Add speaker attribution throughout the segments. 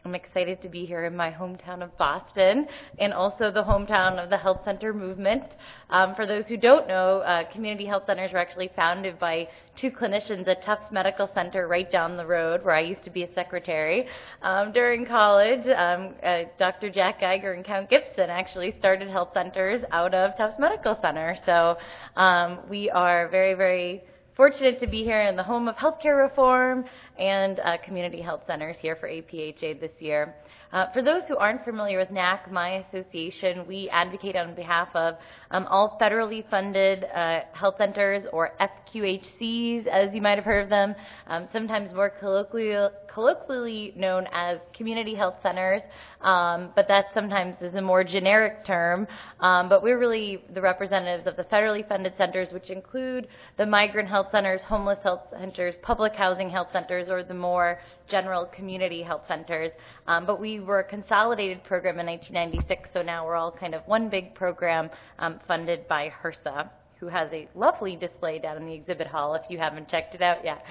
Speaker 1: I'm excited to be here in my hometown of Boston and also the hometown of the health center movement. For those who don't know, community health centers were actually founded by two clinicians at Tufts Medical Center right down the road where I used to be a secretary. During college, Dr. Jack Geiger and Count Gibson actually started health centers out of Tufts Medical Center. So we are very, very fortunate to be here in the home of healthcare reform and community health centers here for APHA this year. For those who aren't familiar with NAC, my association, we advocate on behalf of all federally funded health centers, or FQHCs, as you might have heard of them, sometimes more colloquially known as community health centers, but that sometimes is a more generic term. But we're really the representatives of the federally funded centers, which include the migrant health centers, homeless health centers, public housing health centers, or the more general community health centers. But we were a consolidated program in 1996, so now we're all kind of one big program funded by HRSA, who has a lovely display down in the exhibit hall if you haven't checked it out yet.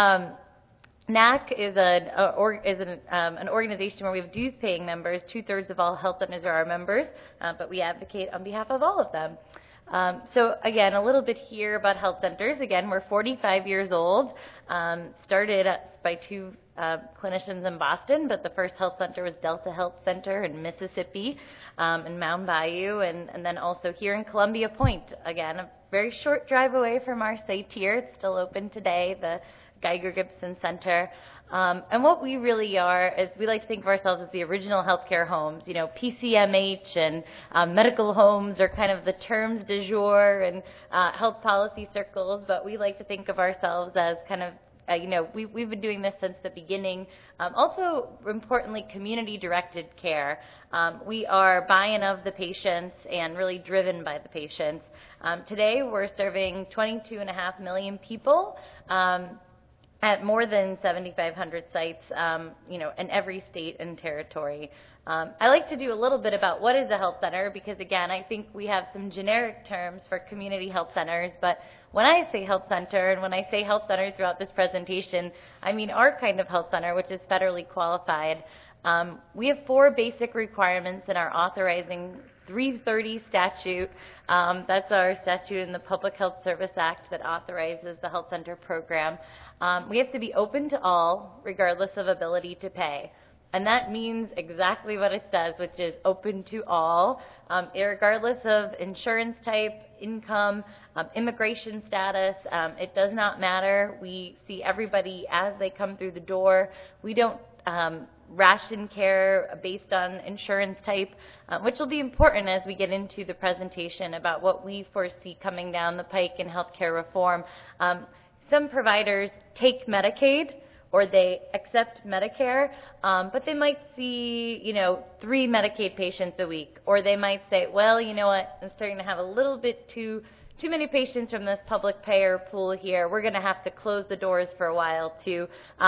Speaker 1: NAC is an organization where we have dues-paying members. 2/3 of all health centers are our members, but we advocate on behalf of all of them. So again, a little bit here about health centers. Again, we're 45 years old, started by two clinicians in Boston, but the first health center was Delta Health Center in Mississippi, in Mound Bayou, and then also here in Columbia Point. Again, a very short drive away from our site here. It's still open today, the Geiger Gibson Center. And what we really are is we like to think of ourselves as the original healthcare homes. You know, PCMH and medical homes are kind of the terms du jour in health policy circles, but we like to think of ourselves as kind of we've been doing this since the beginning. Also, importantly, community-directed care. We are buy-in of the patients and really driven by the patients. Today, we're serving 22.5 million people at more than 7,500 sites, in every state and territory. I like to do a little bit about what is a health center because, again, I think we have some generic terms for community health centers, but when I say health center and when I say health center throughout this presentation, I mean our kind of health center, which is federally qualified. We have 4 basic requirements in our authorizing 330 statute. That's our statute in the Public Health Service Act that authorizes the health center program. We have to be open to all, regardless of ability to pay. And that means exactly what it says, which is open to all, regardless of insurance type, income, immigration status. It does not matter. We see everybody as they come through the door. We don't ration care based on insurance type, which will be important as we get into the presentation about what we foresee coming down the pike in healthcare reform. Some providers take Medicaid or they accept Medicare, but they might see, 3 Medicaid patients a week, or they might say, well, you know what, I'm starting to have a little bit too many patients from this public payer pool here. We're going to have to close the doors for a while to,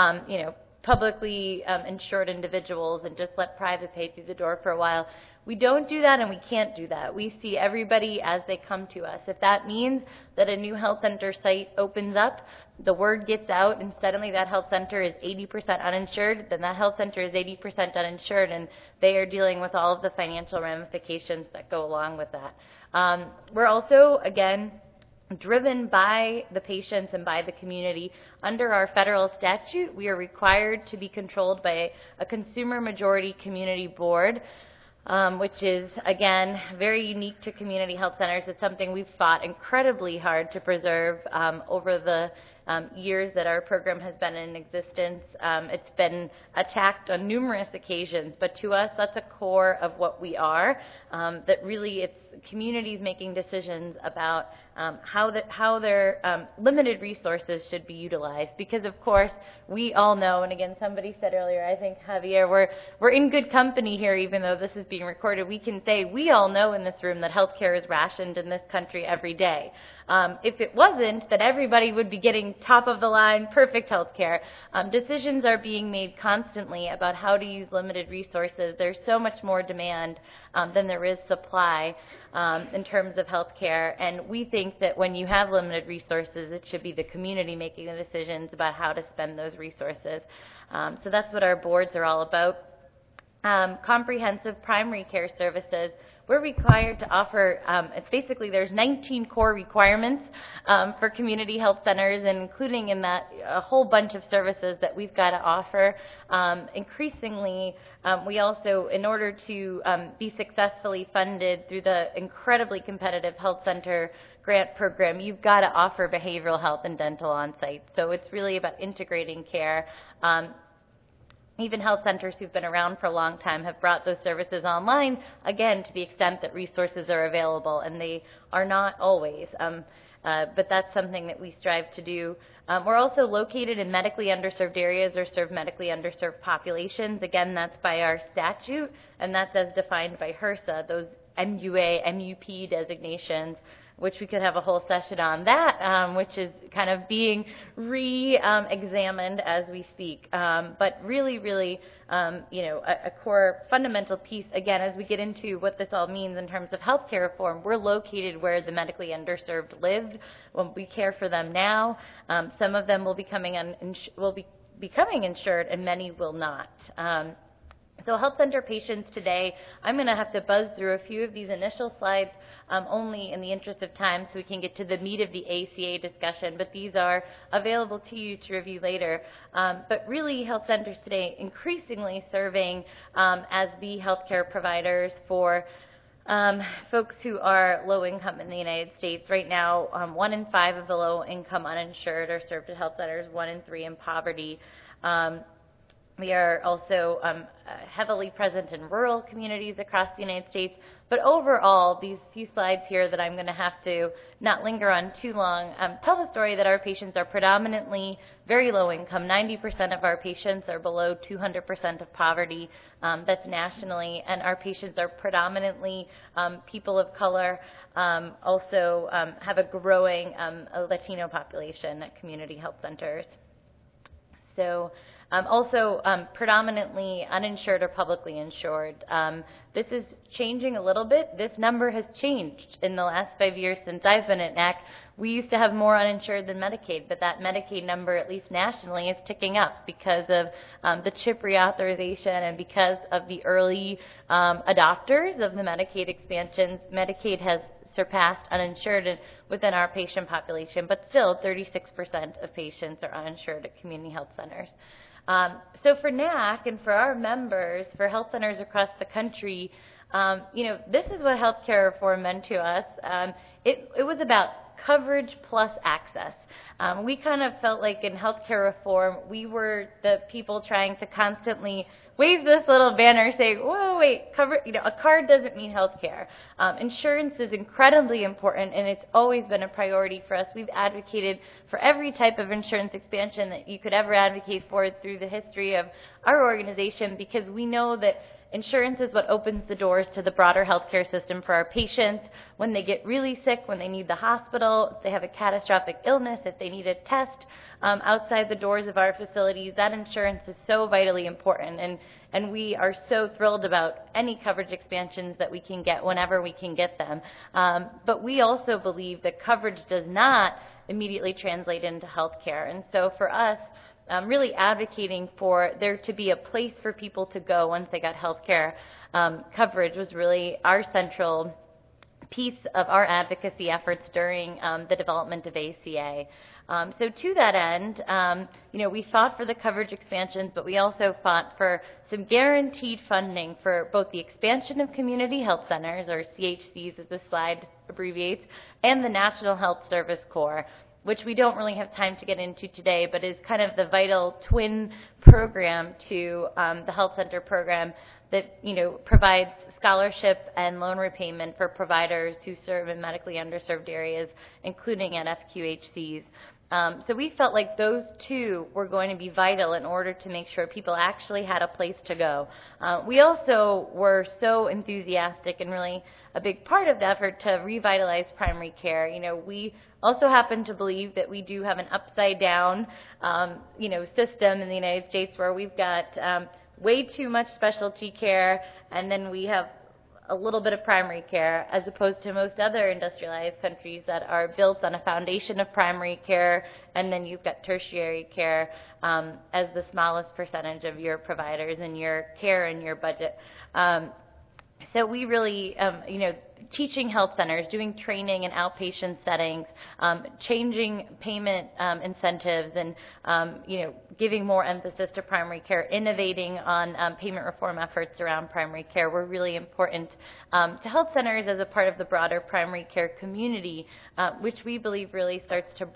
Speaker 1: publicly insured individuals and just let private pay through the door for a while. We don't do that and we can't do that. We see everybody as they come to us. If that means that a new health center site opens up, the word gets out and suddenly that health center is 80% uninsured, then that health center is 80% uninsured and they are dealing with all of the financial ramifications that go along with that. We're also, again, driven by the patients and by the community. Under our federal statute, we are required to be controlled by a consumer majority community board, which is, again, very unique to community health centers. It's something we've fought incredibly hard to preserve over the years that our program has been in existence. It's been attacked on numerous occasions, but to us, that's a core of what we are, that really it's communities making decisions about how their limited resources should be utilized. Because, of course, we all know, and again, somebody said earlier, I think, Javier, we're in good company here, even though this is being recorded. We can say we all know in this room that healthcare is rationed in this country every day. If it wasn't, then everybody would be getting top-of-the-line, perfect health care. Decisions are being made constantly about how to use limited resources. There's so much more demand than there is supply in terms of health care. And we think that when you have limited resources, it should be the community making the decisions about how to spend those resources. So that's what our boards are all about. comprehensive primary care services. We're required to offer, it's basically there's 19 core requirements for community health centers, and including in that a whole bunch of services that we've got to offer. Increasingly, we also, in order to be successfully funded through the incredibly competitive health center grant program, you've got to offer behavioral health and dental on site. So it's really about integrating care. Even health centers who've been around for a long time have brought those services online, again, to the extent that resources are available, and they are not always. But that's something that we strive to do. We're also located in medically underserved areas or serve medically underserved populations. Again, that's by our statute, and that's as defined by HRSA, those MUA, MUP designations, which we could have a whole session on that, which is kind of being re-examined as we speak. But really, a core fundamental piece, again, as we get into what this all means in terms of healthcare reform, we're located where the medically underserved live. Well, we care for them now. Some of them will be becoming insured, and many will not. So health center patients today, I'm going to have to buzz through a few of these initial slides only in the interest of time so we can get to the meat of the ACA discussion, but these are available to you to review later. But really, health centers today increasingly serving as the healthcare providers for folks who are low income in the United States. Right now, 1 in 5 of the low income uninsured are served at health centers, 1 in 3 in poverty. We are also heavily present in rural communities across the United States. But overall, these few slides here that I'm going to have to not linger on too long tell the story that our patients are predominantly very low income. 90% of our patients are below 200% of poverty. That's nationally. And our patients are predominantly people of color, also have a growing Latino population at community health centers. So also predominantly uninsured or publicly insured. This is changing a little bit. This number has changed in the last 5 years since I've been at NAC. We used to have more uninsured than Medicaid, but that Medicaid number, at least nationally, is ticking up because of the CHIP reauthorization and because of the early adopters of the Medicaid expansions. Medicaid has surpassed uninsured within our patient population, but still 36% of patients are uninsured at community health centers. So for NAC and for our members, for health centers across the country, this is what healthcare reform meant to us. It was about coverage plus access. We kind of felt like in healthcare reform, we were the people trying to constantly wave this little banner saying, whoa, wait, a card doesn't mean healthcare. Insurance is incredibly important, and it's always been a priority for us. We've advocated for every type of insurance expansion that you could ever advocate for through the history of our organization, because we know that insurance is what opens the doors to the broader healthcare system for our patients when they get really sick, when they need the hospital, if they have a catastrophic illness, if they need a test outside the doors of our facilities. That insurance is so vitally important, and we are so thrilled about any coverage expansions that we can get whenever we can get them. But we also believe that coverage does not immediately translate into healthcare. And so for us, really advocating for there to be a place for people to go once they got health care coverage was really our central piece of our advocacy efforts during the development of ACA. So to that end, we fought for the coverage expansions, but we also fought for some guaranteed funding for both the expansion of community health centers, or CHCs as the slide abbreviates, and the National Health Service Corps, which we don't really have time to get into today, but is kind of the vital twin program to the health center program that provides scholarship and loan repayment for providers who serve in medically underserved areas, including at FQHCs. So we felt like those two were going to be vital in order to make sure people actually had a place to go. We also were so enthusiastic and really a big part of the effort to revitalize primary care. We also happen to believe that we do have an upside down, system in the United States where we've got way too much specialty care, and then we have a little bit of primary care, as opposed to most other industrialized countries that are built on a foundation of primary care, and then you've got tertiary care as the smallest percentage of your providers and your care and your budget. So we really, teaching health centers, doing training in outpatient settings, changing payment incentives, and giving more emphasis to primary care, innovating on payment reform efforts around primary care were really important to health centers as a part of the broader primary care community, which we believe really starts to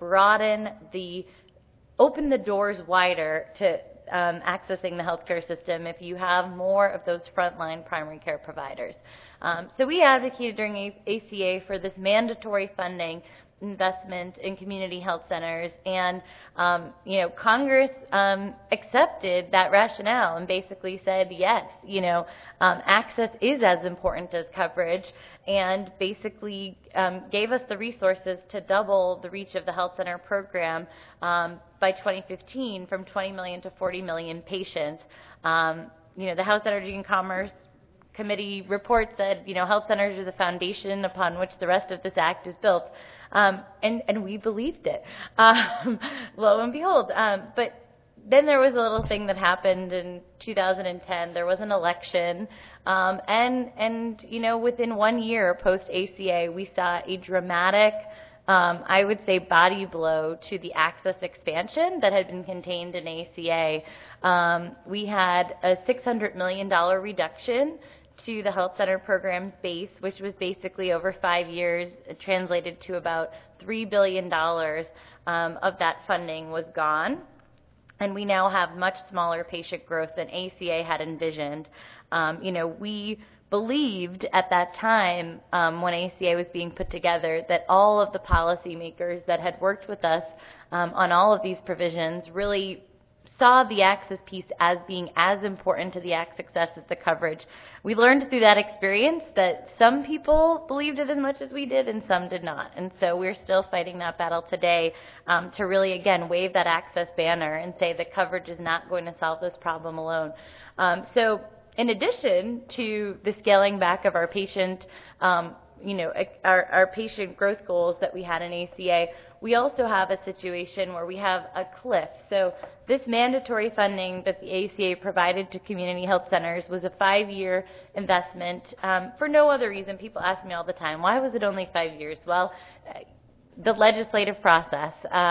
Speaker 1: open the doors wider to accessing the healthcare system if you have more of those frontline primary care providers. So we advocated during ACA for this mandatory funding investment in community health centers, and Congress accepted that rationale and basically said yes, access is as important as coverage, and basically gave us the resources to double the reach of the health center program by 2015 from 20 million to 40 million patients. The House Energy and Commerce Committee report said, health centers are the foundation upon which the rest of this act is built. And we believed it, lo and behold. But then there was a little thing that happened in 2010. There was an election, and within 1 year post-ACA, we saw a dramatic, I would say, body blow to the access expansion that had been contained in ACA. We had a $600 million reduction to the health center program's base, which was basically over 5 years, translated to about $3 billion of that funding was gone. And we now have much smaller patient growth than ACA had envisioned. We believed at that time when ACA was being put together that all of the policymakers that had worked with us on all of these provisions really saw the access piece as being as important to the act success as the coverage. We learned through that experience that some people believed it as much as we did and some did not. And so we're still fighting that battle today to really, again, wave that access banner and say that coverage is not going to solve this problem alone. So in addition to the scaling back of our patient our patient growth goals that we had in ACA, we also have a situation where we have a cliff. So this mandatory funding that the ACA provided to community health centers was a 5-year investment for no other reason. People ask me all the time, why was it only 5 years? Well, the legislative process,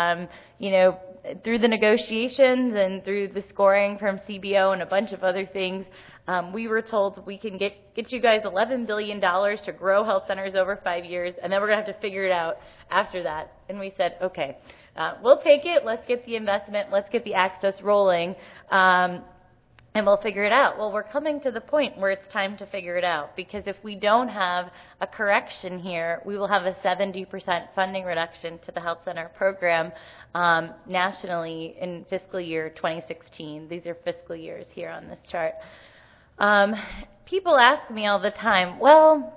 Speaker 1: through the negotiations and through the scoring from CBO and a bunch of other things, we were told we can get you guys $11 billion to grow health centers over 5 years, and then we're going to have to figure it out after that. And we said, okay, we'll take it. Let's get the investment. Let's get the access rolling, and we'll figure it out. Well, we're coming to the point where it's time to figure it out, because if we don't have a correction here, we will have a 70% funding reduction to the health center program nationally in fiscal year 2016. These are fiscal years here on this chart. People ask me all the time, well,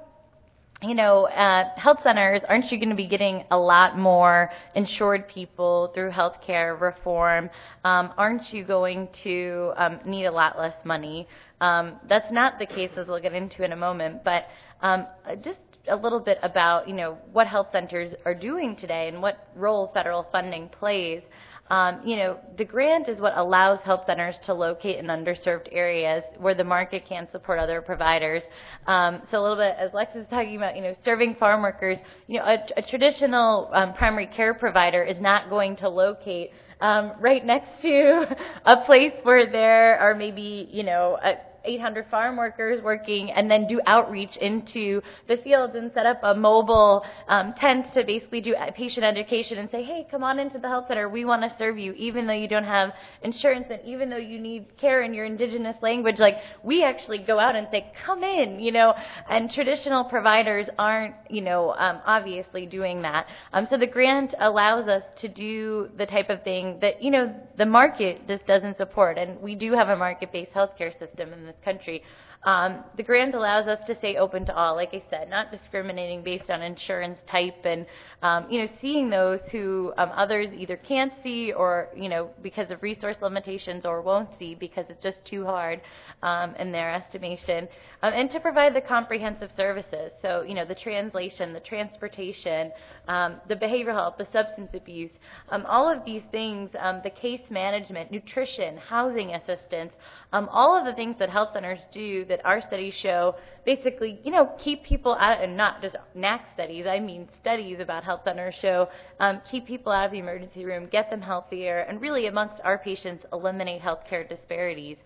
Speaker 1: health centers, aren't you going to be getting a lot more insured people through health care reform? Aren't you going to need a lot less money? That's not the case, as we'll get into in a moment, but just a little bit about, what health centers are doing today and what role federal funding plays. The grant is what allows health centers to locate in underserved areas where the market can't support other providers. So a little bit, as Lex is talking about, serving farm workers, a traditional primary care provider is not going to locate right next to a place where there are maybe, 800 farm workers working, and then do outreach into the fields and set up a mobile tent to basically do patient education and say, hey, come on into the health center. We want to serve you, even though you don't have insurance and even though you need care in your indigenous language. Like, we actually go out and say, come in, and traditional providers aren't, obviously doing that. So the grant allows us to do the type of thing that, the market just doesn't support. And we do have a market-based healthcare system in this country. The grant allows us to stay open to all, like I said, not discriminating based on insurance type, and seeing those who others either can't see or because of resource limitations, or won't see because it's just too hard in their estimation, and to provide the comprehensive services. So the translation, the transportation, the behavioral health, the substance abuse, all of these things, the case management, nutrition, housing assistance, all of the things that health centers do that our studies show basically, keep people out, and not just NAC studies, I mean studies about health centers show, keep people out of the emergency room, get them healthier, and really amongst our patients eliminate healthcare disparities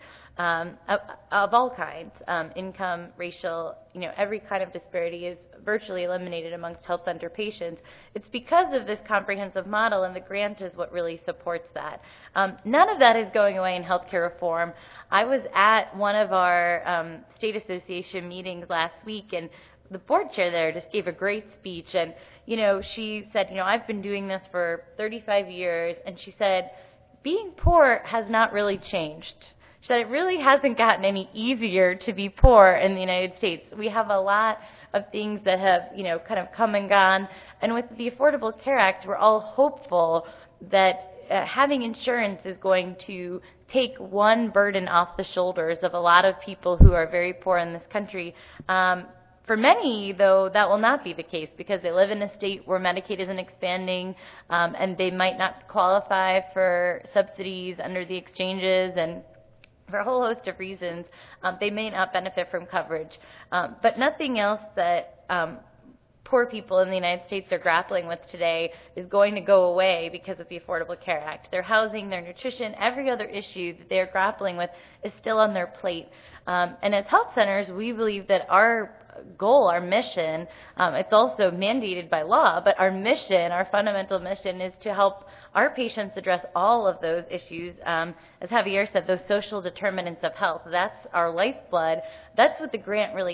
Speaker 1: of all kinds, income, racial, every kind of disparity is virtually eliminated amongst health center patients. It's because of this comprehensive model, and the grant is what really supports that. None of that is going away in healthcare reform. I was at one of our state association meetings last week, and the board chair there just gave a great speech, and she said, I've been doing this for 35 years, and she said, being poor has not really changed. She said it really hasn't gotten any easier to be poor in the United States. We have a lot of things that have, kind of come and gone. And with the Affordable Care Act, we're all hopeful that having insurance is going to take one burden off the shoulders of a lot of people who are very poor in this country. For many, though, that will not be the case because they live in a state where Medicaid isn't expanding, and they might not qualify for subsidies under the exchanges, and for a whole host of reasons, they may not benefit from coverage. But nothing else that poor people in the United States are grappling with today is going to go away because of the Affordable Care Act. Their housing, their nutrition, every other issue that they're grappling with is still on their plate. And as health centers, we believe that our goal, our mission, it's also mandated by law, but our mission, our fundamental mission, is to help our patients address all of those issues. As Javier said, those social determinants of health, that's our lifeblood. That's what the grant really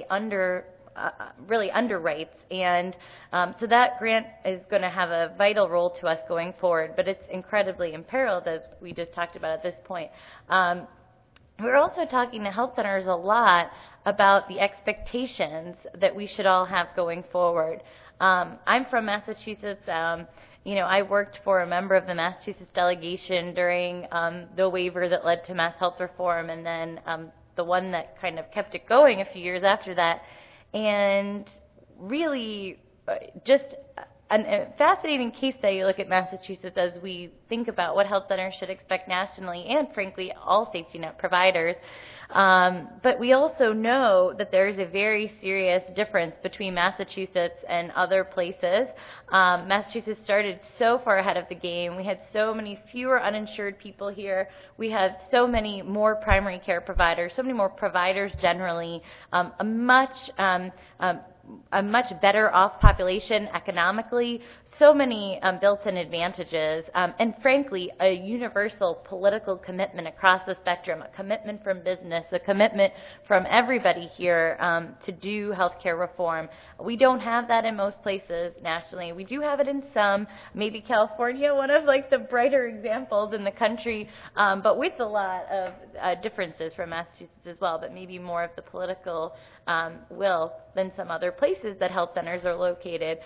Speaker 1: underwrites, and so that grant is going to have a vital role to us going forward, but it's incredibly imperiled, as we just talked about at this point. We're also talking to health centers a lot about the expectations that we should all have going forward. I'm from Massachusetts. I worked for a member of the Massachusetts delegation during the waiver that led to mass health reform, and then the one that kind of kept it going a few years after that. And really just a fascinating case study. You look at Massachusetts as we think about what health centers should expect nationally, and frankly all safety net providers. But we also know that there is a very serious difference between Massachusetts and other places. Massachusetts started so far ahead of the game. We had so many fewer uninsured people here. We have so many more primary care providers, so many more providers generally, a much better off population economically, so many built-in advantages, and frankly, a universal political commitment across the spectrum, a commitment from business, a commitment from everybody here to do healthcare reform. We don't have that in most places nationally. We do have it in some, maybe California, one of the brighter examples in the country, but with a lot of differences from Massachusetts as well, but maybe more of the political will than some other places that health centers are located.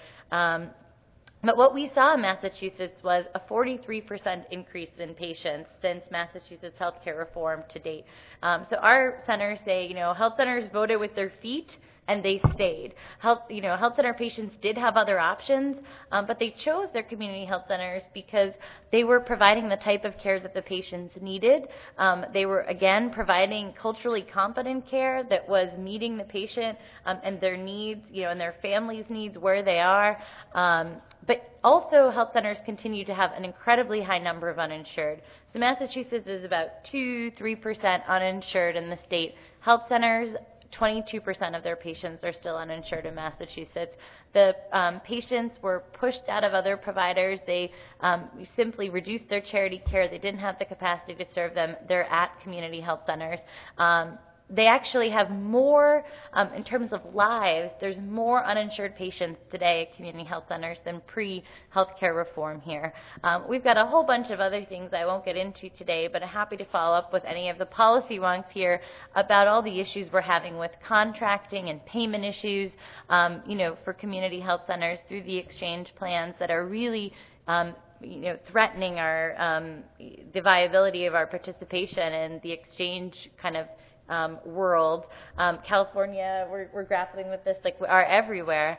Speaker 1: But what we saw in Massachusetts was a 43% increase in patients since Massachusetts healthcare reform to date. So our centers say, health centers voted with their feet and they stayed. Health center patients did have other options, but they chose their community health centers because they were providing the type of care that the patients needed. They were, again, providing culturally competent care that was meeting the patient and their needs, and their family's needs where they are. But also, health centers continue to have an incredibly high number of uninsured. So Massachusetts is about 2-3% uninsured in the state. Health centers, 22% of their patients are still uninsured in Massachusetts. The patients were pushed out of other providers. They simply reduced their charity care. They didn't have the capacity to serve them. They're at community health centers. they actually have more, in terms of lives, there's more uninsured patients today at community health centers than pre-healthcare reform here. We've got a whole bunch of other things I won't get into today, but I'm happy to follow up with any of the policy wonks here about all the issues we're having with contracting and payment issues, for community health centers through the exchange plans that are really threatening the viability of our participation in the exchange kind of world. California, we're grappling with this like we are everywhere.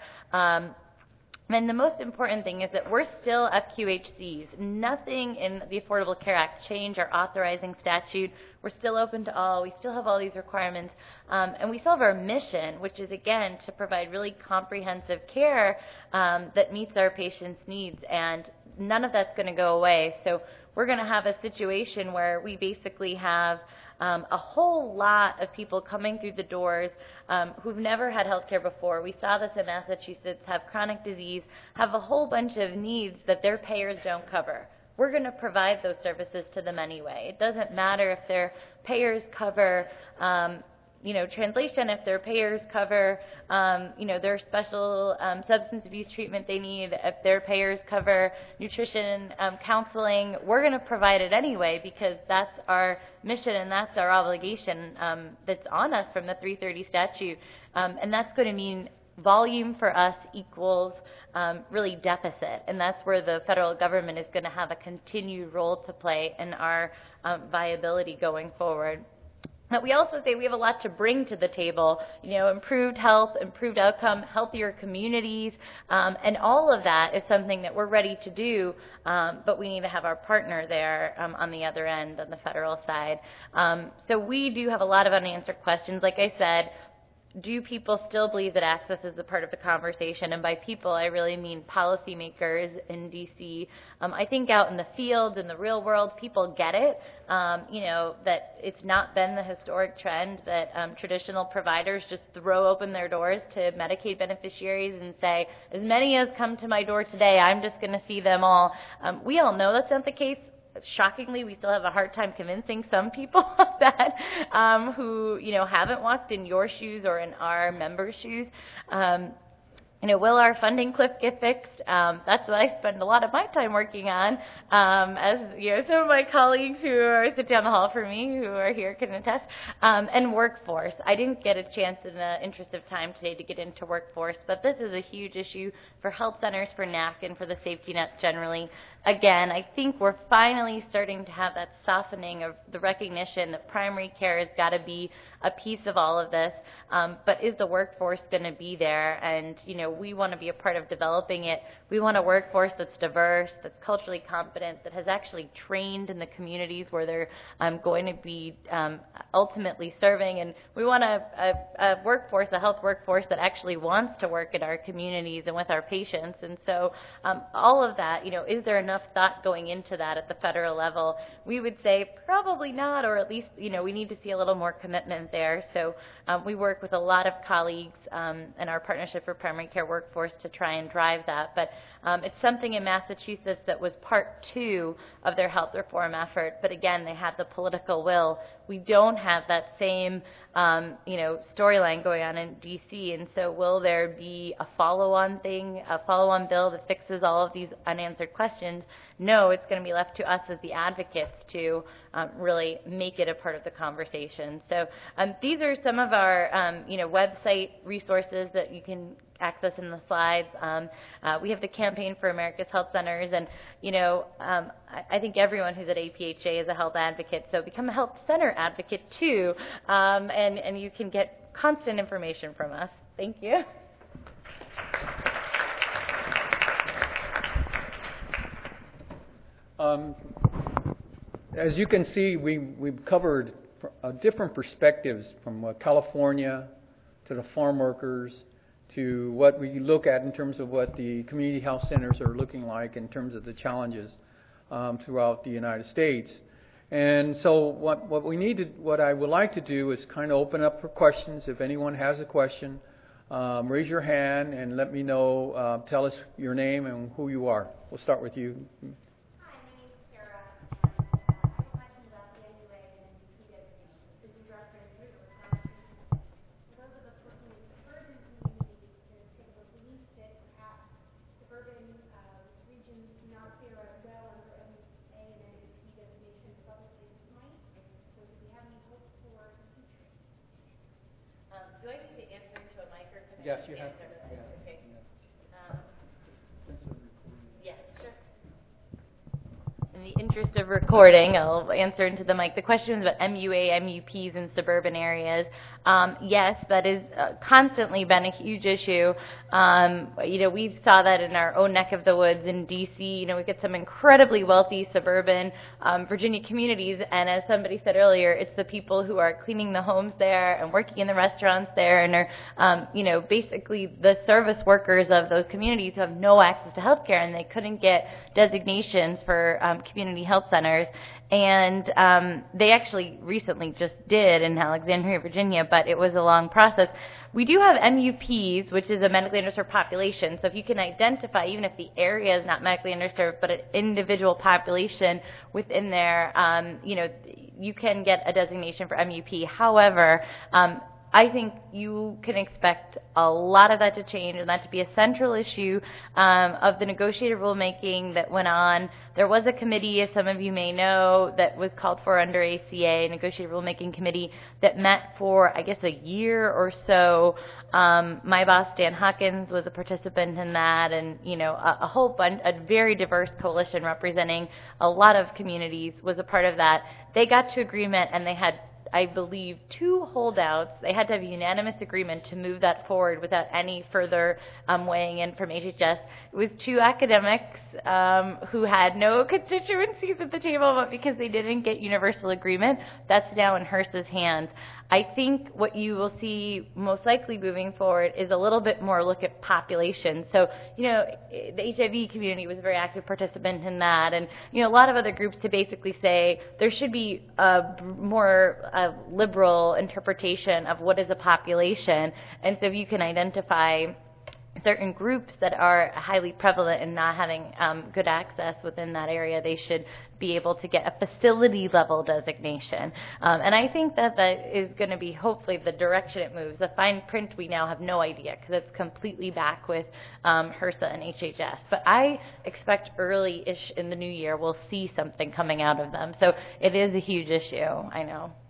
Speaker 1: And the most important thing is that we're still FQHCs. Nothing in the Affordable Care Act changed our authorizing statute. We're still open to all. We still have all these requirements. And we still have our mission, which is, again, to provide really comprehensive care that meets our patients' needs. And none of that's going to go away. So we're going to have a situation where we basically have a whole lot of people coming through the doors who've never had health care before. We saw this in Massachusetts, have chronic disease, have a whole bunch of needs that their payers don't cover. We're going to provide those services to them anyway. It doesn't matter if their payers cover translation, if their payers cover, their special substance abuse treatment they need, if their payers cover nutrition, counseling, we're going to provide it anyway because that's our mission and that's our obligation that's on us from the 330 statute. And that's going to mean volume for us equals really deficit. And that's where the federal government is going to have a continued role to play in our viability going forward. But we also say we have a lot to bring to the table, improved health, improved outcome, healthier communities, and all of that is something that we're ready to do, but we need to have our partner there on the other end, on the federal side. So we do have a lot of unanswered questions. Like I said, do people still believe that access is a part of the conversation? And by people, I really mean policymakers in D.C. I think out in the field, in the real world, people get it, that it's not been the historic trend that traditional providers just throw open their doors to Medicaid beneficiaries and say, as many as come to my door today, I'm just going to see them all. We all know that's not the case. Shockingly, we still have a hard time convincing some people of that who, haven't walked in your shoes or in our members' shoes. Will our funding cliff get fixed? That's what I spend a lot of my time working on. As some of my colleagues who sit down the hall for me, who are here, can attest. And workforce. I didn't get a chance in the interest of time today to get into workforce, but this is a huge issue for health centers, for NAC, and for the safety net generally. Again, I think we're finally starting to have that softening of the recognition that primary care has got to be a piece of all of this, but is the workforce going to be there? And, we want to be a part of developing it. We want a workforce that's diverse, that's culturally competent, that has actually trained in the communities where they're going to be ultimately serving. And we want a workforce, a health workforce that actually wants to work in our communities and with our patients. And so all of that, is there enough thought going into that at the federal level? We would say probably not, or at least, we need to see a little more commitment there. So we work with a lot of colleagues in our Partnership for Primary Care Workforce to try and drive that. But it's something in Massachusetts that was part 2 of their health reform effort. But again, they had the political will. We don't have that same, storyline going on in D.C. And so will there be a follow-on bill that fixes all of these unanswered questions? No, it's going to be left to us as the advocates to really make it a part of the conversation. So these are some of our, website resources that you can access in the slides. We have the Campaign for America's Health Centers, and I think everyone who's at APHA is a health advocate, so become a health center advocate too, and you can get constant information from us. Thank you.
Speaker 2: As you can see, we've covered different perspectives from California to the farm workers to what we look at in terms of what the community health centers are looking like in terms of the challenges throughout the United States. And so what I would like to do is kind of open up for questions. If anyone has a question, raise your hand and let me know, tell us your name and who you are. We'll start with you.
Speaker 1: Do I need to answer into a mic or can
Speaker 2: Yes,
Speaker 1: I
Speaker 2: you have
Speaker 1: answer?
Speaker 2: to. Yeah.
Speaker 1: Okay. Yeah, sure. In the interest of recording, I'll answer into the mic. The question is about MUA, MUPs in suburban areas. Yes, that is constantly been a huge issue. We saw that in our own neck of the woods in D.C. We get some incredibly wealthy suburban Virginia communities, and as somebody said earlier, it's the people who are cleaning the homes there and working in the restaurants there and are, basically the service workers of those communities who have no access to health care, and they couldn't get designations for community health centers. And they actually recently just did in Alexandria, Virginia, but it was a long process. We do have MUPs, which is a medically underserved population. So if you can identify, even if the area is not medically underserved, but an individual population within there, you can get a designation for MUP. However, I think you can expect a lot of that to change and that to be a central issue of the negotiated rulemaking that went on. There was a committee, as some of you may know, that was called for under ACA, Negotiated Rulemaking Committee, that met for, I guess, a year or so. My boss, Dan Hawkins, was a participant in that, and, a whole bunch, a very diverse coalition representing a lot of communities was a part of that. They got to agreement, and they had, I believe, 2 holdouts. They had to have unanimous agreement to move that forward without any further weighing in from HHS. It was 2 academics who had no constituencies at the table, but because they didn't get universal agreement, that's now in HRSA's hands. I think what you will see most likely moving forward is a little bit more look at population. So, the HIV community was a very active participant in that, and, a lot of other groups to basically say there should be a more liberal interpretation of what is a population. And so if you can identify certain groups that are highly prevalent and not having good access within that area, they should be able to get a facility level designation. And I think that is going to be hopefully the direction it moves. The fine print, we now have no idea because it's completely back with HRSA and HHS. But I expect early-ish in the new year we'll see something coming out of them. So it is a huge issue, I know.